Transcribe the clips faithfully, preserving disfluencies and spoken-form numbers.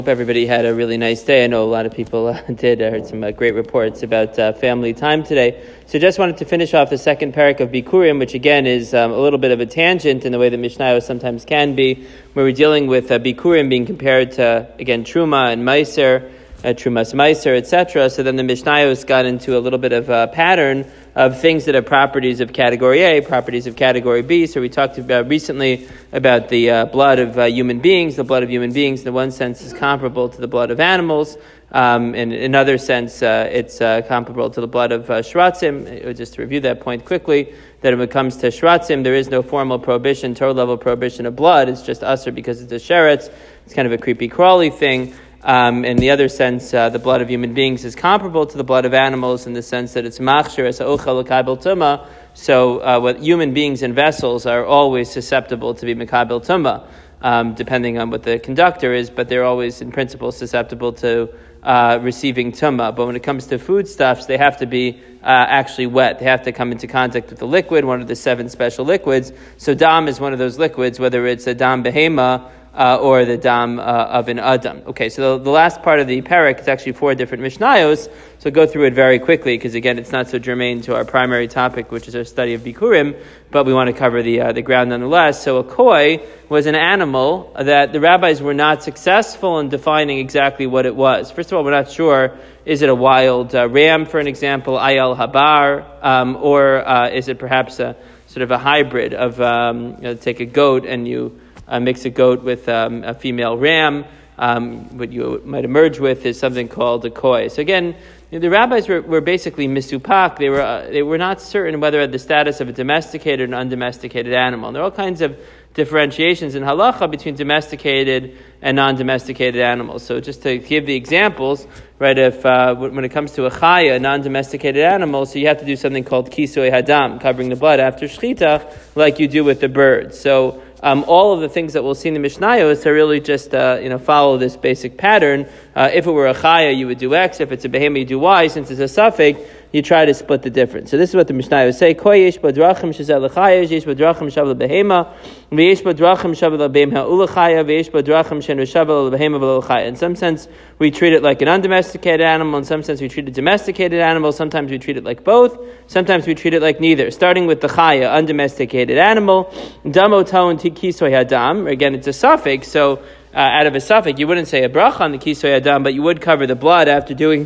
Hope everybody had a really nice day. I know a lot of people uh, did. I heard some uh, great reports about uh, family time today. So just wanted to finish off the second parak of Bikurim, which again is um, a little bit of a tangent in the way that Mishnayos sometimes can be, where we're dealing with uh, Bikurim being compared to, again, Truma and Meiser, uh, Trumas Meiser, et cetera. So then the Mishnayos got into a little bit of a pattern of things that have properties of category A, properties of category B. So we talked about recently about the uh, blood of uh, human beings. The blood of human beings, in one sense, is comparable to the blood of animals. Um, and in another sense, uh, it's uh, comparable to the blood of uh, shratzim. Just to review that point quickly, that when it comes to shratzim, there is no formal prohibition, Torah level prohibition of blood. It's just usher because it's a sheretz. It's kind of a creepy crawly thing. Um, in the other sense, uh, the blood of human beings is comparable to the blood of animals in the sense that it's machshir as ha'ochel l'kabel tumah. So uh, what human beings and vessels are always susceptible to be mekabel tumah, um, depending on what the conductor is, but they're always in principle susceptible to uh, receiving tumah. But when it comes to foodstuffs, they have to be uh, actually wet. They have to come into contact with the liquid, one of the seven special liquids. So dam is one of those liquids, whether it's a dam behema, Uh, or the dam uh, of an adam. Okay, so the, the last part of the parak is actually four different mishnayos, so I'll go through it very quickly, because again, it's not so germane to our primary topic, which is our study of Bikurim, but we want to cover the uh, the ground nonetheless. So a koi was an animal that the rabbis were not successful in defining exactly what it was. First of all, we're not sure, is it a wild uh, ram, for an example, ayal habar, um, or uh, is it perhaps a sort of a hybrid of, um, you know, take a goat and you Uh, mix a goat with um, a female ram. Um, what you might emerge with is something called a koi. So again, the rabbis were, were basically misupak. They were uh, they were not certain whether the status of a domesticated and undomesticated animal. And there are all kinds of differentiations in halacha between domesticated and non-domesticated animals. So just to give the examples, right, if uh, when it comes to a chaya, a non-domesticated animal, so you have to do something called kisoy hadam, covering the blood after shchita, like you do with the birds. So Um, all of the things that we'll see in the Mishnayos are really just, uh, you know, follow this basic pattern. Uh, if it were a chaya, you would do X. If it's a behema, you do Y. Since it's a suffix, you try to split the difference. So this is what the Mishnayos say. Koi yesh badrachim shezel l'chaya, yesh badrachim shav l'behema, v'yesh badrachim shav l'behema u'l'chaya, v'yesh badrachim shen shav l'behema v'l'chaya. In some sense, we treat it like an undomesticated animal. In some sense, we treat it domesticated animal. Sometimes we treat it like both. Sometimes we treat it like neither. Starting with the chaya, undomesticated animal. Damo taun kisoy hadam. Again, it's a suffix, so uh, out of a suffix, you wouldn't say a bracha on the kisoy hadam, but you would cover the blood after doing,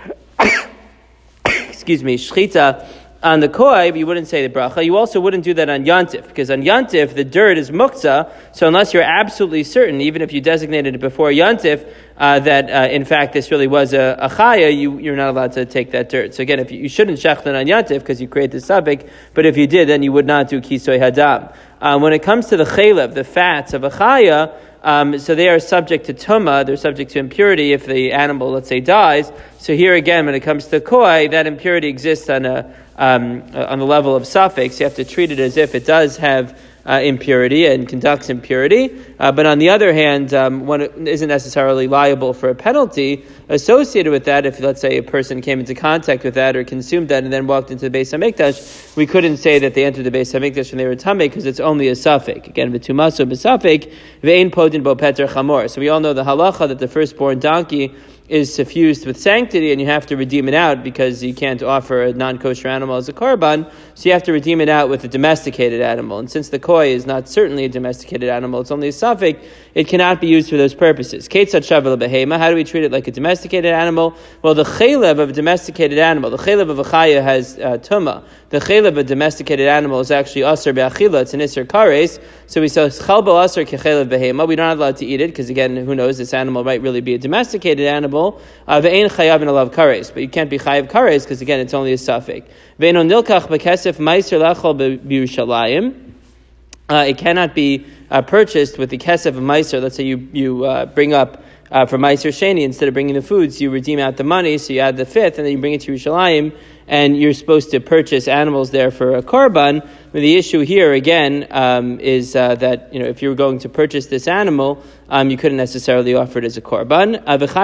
excuse me, shchita on the koi, but you wouldn't say the bracha. You also wouldn't do that on yantif, because on yantif, the dirt is muktzah, so unless you're absolutely certain, even if you designated it before yantif, uh, that uh, in fact this really was a, a chaya, you, you're not allowed to take that dirt. So again, if you, you shouldn't shechtan on yantif, because you create the suffix, but if you did, then you would not do kisoy hadam. Uh, when it comes to the chalev, the fats of a chaya, um, so they are subject to tumah, they're subject to impurity if the animal, let's say, dies. So here again, when it comes to koi, that impurity exists on a um, on the level of suffix. You have to treat it as if it does have uh, impurity and conducts impurity. Uh, but on the other hand, um, one isn't necessarily liable for a penalty associated with that. If, let's say, a person came into contact with that or consumed that and then walked into the Beis HaMikdash, we couldn't say that they entered the Beis HaMikdash when they were tamei, because it's only a suffix. Again, v'tumaso b'suffix, ve'ein podin bo peter chamor. So we all know the halacha that the firstborn donkey is suffused with sanctity, and you have to redeem it out because you can't offer a non-kosher animal as a korban, so you have to redeem it out with a domesticated animal. And since the koi is not certainly a domesticated animal, it's only a suffix, it cannot be used for those purposes. Ketzat shavel behema, how do we treat it like a domesticated animal? Well, the chalev of a domesticated animal, the chalev of a chaya has uh, tumah. The chalev of a domesticated animal is actually asr be'achila, it's an isser kares, so we say chalbo asr kechalev behema, we're not allowed to eat it, because again, who knows, this animal might really be a domesticated animal. Ve'ein chayav in alav kares, but you can't be chayav kares because again it's only a suffix. Ve'ein nilkach bekesef meiser lachol b'Yerushalayim. It cannot be uh, purchased with the kesef of meiser. Let's say you you uh, bring up uh, for meiser sheni, instead of bringing the foods, you redeem out the money, so you add the fifth, and then you bring it to Yerushalayim, and you're supposed to purchase animals there for a korban. But the issue here again um, is uh, that, you know, if you were going to purchase this animal, um, you couldn't necessarily offer it as a korban.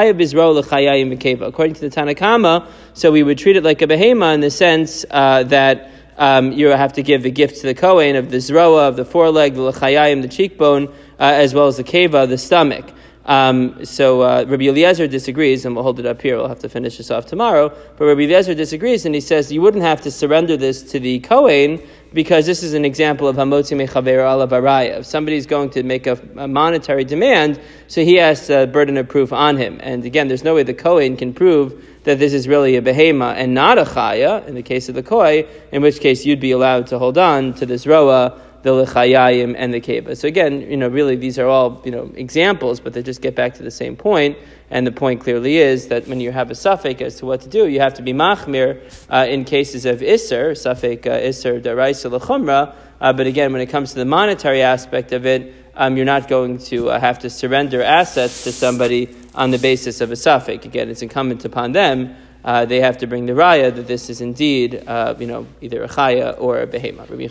According to the Tanna Kama, so we would treat it like a behema in the sense uh, that um, you have to give the gift to the Kohen of the zroa, of the foreleg, the lechayayim, the cheekbone, uh, as well as the keva, the stomach. Um, so uh, Rabbi Eliezer disagrees, and we'll hold it up here. We'll have to finish this off tomorrow. But Rabbi Eliezer disagrees, and he says you wouldn't have to surrender this to the Kohen because this is an example of hamotzi mechaver alav araya. If somebody's going to make a, a monetary demand, so he has a burden of proof on him. And again, there's no way the Kohen can prove that this is really a behema and not a chaya, in the case of the koi, in which case you'd be allowed to hold on to this roa, the lechayayim, and the keva. So again, you know, really these are all, you know, examples, but they just get back to the same point. And the point clearly is that when you have a suffix as to what to do, you have to be machmir uh, in cases of isser, suffix uh, isser daraisa lechumra. Uh, but again, when it comes to the monetary aspect of it, um, you're not going to uh, have to surrender assets to somebody on the basis of a suffix. Again, it's incumbent upon them. Uh, they have to bring the raya that this is indeed, uh, you know, either a chaya or a behema.